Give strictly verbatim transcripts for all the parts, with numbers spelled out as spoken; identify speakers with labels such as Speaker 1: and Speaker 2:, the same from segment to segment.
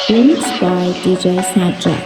Speaker 1: Remix by دی جی Snapchat.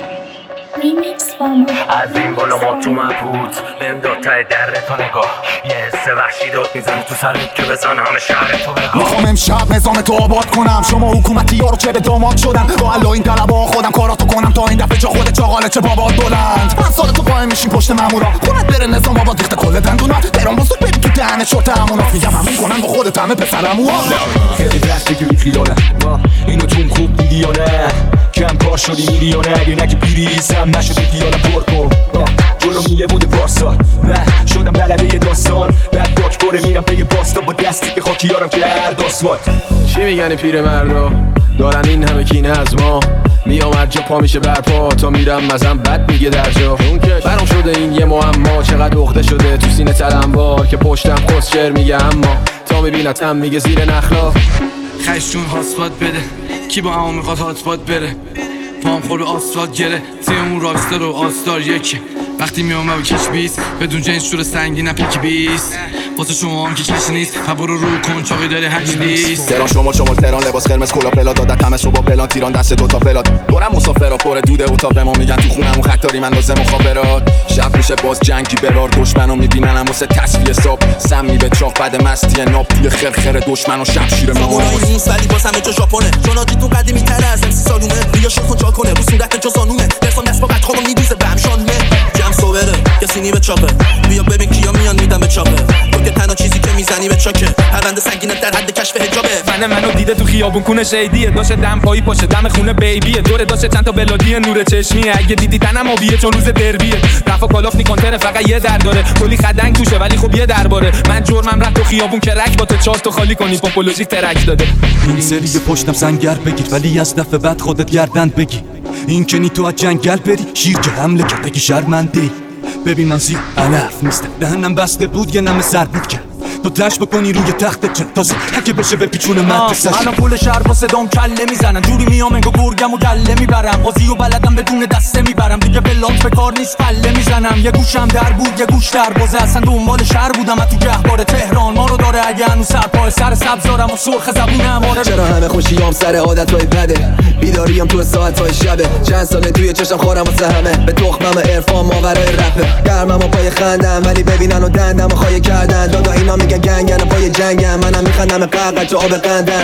Speaker 2: Remix from
Speaker 3: از این بالا ما تو مبهوت بهم داد تای در تو نگاه یه حس وحشی داد میزنه تو سرت که بزن همه شهر تو بگاه.
Speaker 4: میخوام امشب نظام تو آباد کنم، شما حکومتی ها رو چه به داماد شدن، با الله این طلبا خودم کاراتو کنم تا این دفعه چه خودت چاقاله چه بابات بلند. من سال تو قایم میشیم پشت مامورا، خونت بره نظام آباد ریخته کل دندونا، تهران بزرگ ببین تو دهن شورت همونا، میگم همین کنن با خودت همه پسرمو
Speaker 5: خیلی دست بگیری خیاله اینو چون خوب دیدی یا نه، کم کار شدی میری یا نه، اگه نگه بیریزم نشده دیالا پر کن جلو میه بوده پارسال نه شدم بلده یه داستان بعد باک پره میرم پی پاستا با دستی که خاکیارم کرد آسفالت.
Speaker 6: چی میگن پیر مردا دارن این همه کینه از ما، میامد جا پا میشه برپا تا میرم مزم بد میگه در جا برام شده این یه معما، چقدر عقده شده تو سینه تلمبار که پشتم خسچر میگه اما تا میبینتم میگه زیر نخلا
Speaker 7: خیش جون هاسپات بده کی با اما میخواد هاتپات بره، پام خور به آسفالت گره تیمون راکستار و آستار یکی وقتی میام و کش بیست بدون جنس شور سنگین پکی بیست واسه شما هم که کش نیست فبرو رو کن چاقی داره هچ نیست.
Speaker 4: تهران شما شما تهران لباس قرمز کلا پلا دادن تمس رو با پلان تیران دست دوتا پلاد دورم مسافرا پر دوده اتاق به ما میگن تو خونمون خطاری من لازم مخابرات شب میشه باز جنگی برار دشمنو میبیننم واسه تصفیه صاحب سمی به چاق بعد مستی ناب توی خرخره دشمنو شمشیر ما
Speaker 8: اون نیست ولی باز همه جا ژاپنه چوناتی تو قدیمی تر از ام سی سالونه بیا شو چا کنه رو صورت جا زانومه درسام دست با قد خودم میدوزه بهم شانونه جم صبره کسی نی به چاپه بیا ببین کیا میان میدم به چاپه تو که تنها چیزی که میزنی به چاکه پرونده سنگینه در حد کشف حجابه
Speaker 9: من منو دیده تو خیابون کونه شیدیه داشه دم پایی پاشه دم خونه بیبیه دوره داشه چند تا بلادی نور چشمیه اگه دیدی تنم آبیه چون روز دربیه رفا کالاف نیکانتره فقط یه در داره کلی خدنگ توشه ولی خب یه درباره من جرمم رفت تو خیابون که رک با تو چاست تو خالی کنی پاپولوژیک ترک داده
Speaker 5: این سری پشتم سنگر بگیر ولی از دفعه بعد خودت گردن بگی این کنی تو از جنگل بری شیر که حمله کرده که شرمنده ببین من زیر علف نیستم دهنم بسته بود یه نمه سر بود کرد تو دشت بکنی روی تخت چند تازه هکه بشه به پیچون مدرسش
Speaker 9: الان پول شهر با صدام کله میزنن جوری میام انگو گرگم و گله میبرم بازی و بلدم بدون دسته میبرم دیگه بلانس به کار نیست پله میزنم یه گوشم در بود یه گوش در بازه اصلا دنبال شهر بودم تو گهواره تهران ما رو داره اگه هنوز سر پای سر سبزارم و سرخ زبونم آره
Speaker 10: چرا همه خوشیام سر عادتهای بده بیداریم تو ساعتهای شبه چند ساله توی چشم خورم واسه همه به تخمم عرفان ماورای رپه گرمم و پای خندم ولی ببینن و دندم و خواهی کردن دادا اینا میگن گنگن پای جنگم منم میخندم قرقر تو آب قندم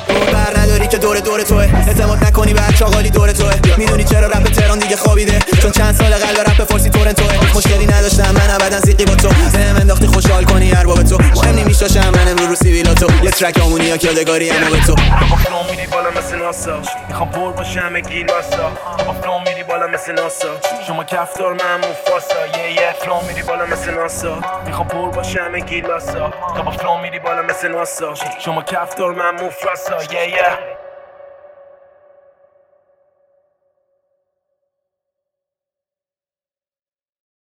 Speaker 10: بر نداری که دور دور توه اعتماد نکنی به چاقالی دور توه میدونی چرا رپ تهران دیگه خوابیده چون چند سال قلب رپ فارسی تورنتوه مشکلی نداشتم من ابدا زیقی با تو بهم انداختی خوشحال کنی ارباب تو مهم نمیشاشم من امروز رو سیویلا تو یه ترک آمونی یا یادگاری اما به تو
Speaker 3: با فلو میری بالا مثل ناسا میخوام پر باشم همه گیلاسا با فلو میری بالا مثل ناسا شما کفتار من موفاسا یه یه فلو میری بالا مثل ناسا میخوام پر باشم همه گیلاسا با فلو میری بالا مثل ناسا شما کفتار من موفاسا yeah yeah